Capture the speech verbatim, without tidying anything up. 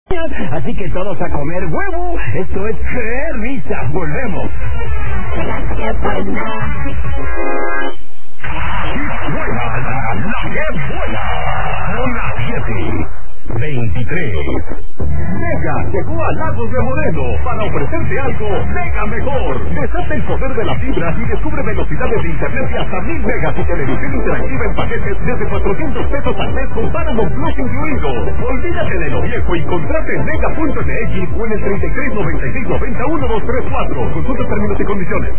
Así que todos a comer huevo. Esto es ¡Qué risas! Volvemos. ¡Qué buena! ¡Buena! ¡La que buena! Una siete veintitrés. Mega llegó a Lagos de Moreno para ofrecerte algo mega mejor. Desata el poder de la fibra y descubre velocidades de internet de hasta mil megas y televisión interactiva en paquetes desde cuatrocientos pesos al mes con Paramount Plus incluido. Olvídate de lo viejo y contrate en mega punto m x o en el treinta y tres noventa y seis noventa uno dos tres cuatro. Consulta términos y condiciones.